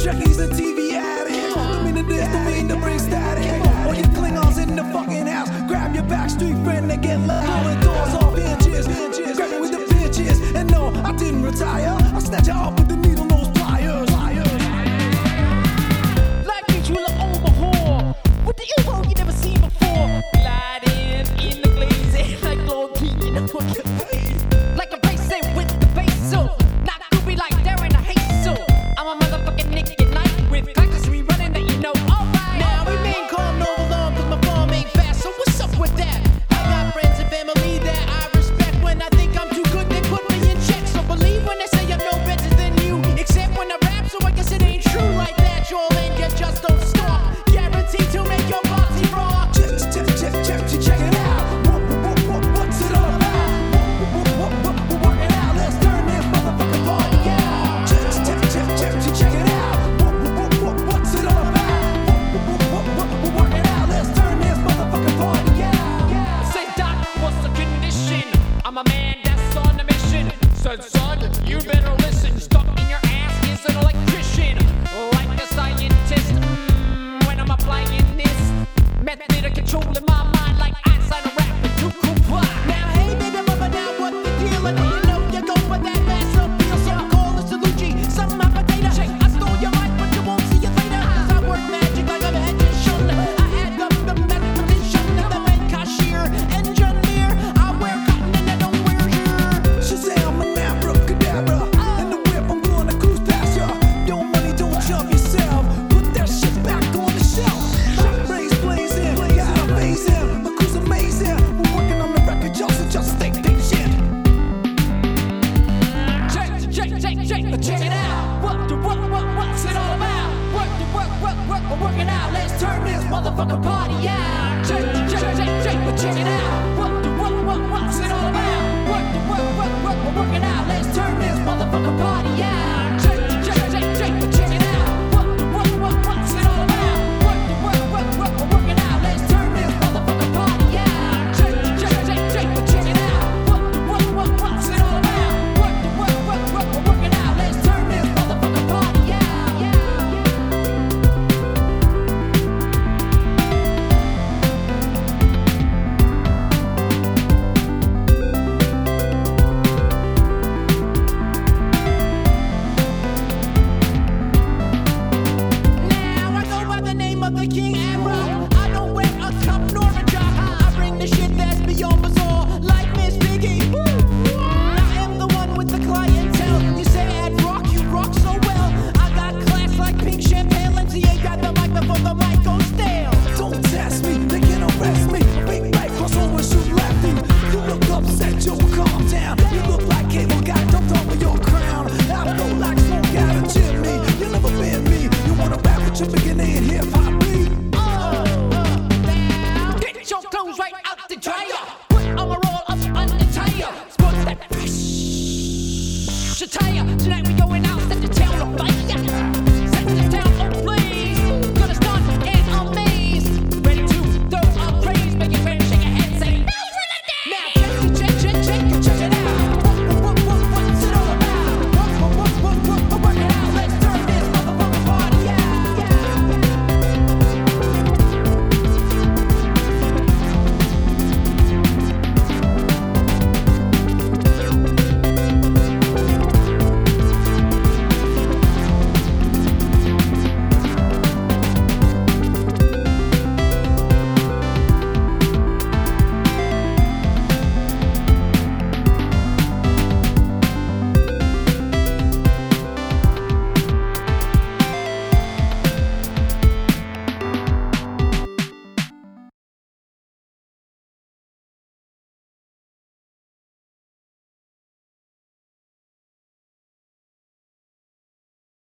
Trekkies and TV addicts. Don't mean to diss, don't mean to bring static. All you Klingons in the fucking house, grab your backstreet friend and get loud. And doors off inches, grab it with the pinches. And no, I didn't retire. I snatch it up with the needle nose pliers. Like me, you look overhaul with the info you never seen before. Gliding in the glaze, like Lord King in the fucking face. Like a racing with the bass, so not groovy like Darren or Hazel. I'm a motherfucking Nick at night with practice we running that you know. Alright, now remain calm, no alarm, cause my form ain't fast. So what's up with that? I got friends and family that I respect. When I think I'm too good, they put me in check. So believe when they say I'm no better than you, except when I rap, so I guess it ain't true like that. Y'all and you just don't stop. Guaranteed to make your body raw. Check it out. What's it all about? We're working out. Let's turn this motherfucking party out. Check it out. What's it all about? We're working out. Let's turn this motherfucking party out. Say, Doc, what's the condition? I'm a man that's on a mission. Said, son, you better listen. Stuck in your ass is an electrician. Like a scientist, when I'm applying this method of controlling my mind, like Einstein rapping to comply. Now, hey, baby mama, now what the deal? And you know you go for that mass appeal. So I call it Salucci, something my potato. I stole your mic, but you won't see it later. Cause I work magic like I'm a magician. I add up the mathematician, the main cashier, engineer. I wear cotton and I don't wear gear. Shazam, an abracadabra. In the whip, I'm gonna cruise past ya. Your money, don't jump yourself. Put that shit back on the shelf. Rays blazing, gotta phase him. The crew's amazing. We're working on the record, just stay patient. Check it out. What's it all about? Work, we're working out. Let's turn this motherfucking party out. Check it out. What's it all about? Work, we're working out. Let's turn this motherfucking party out.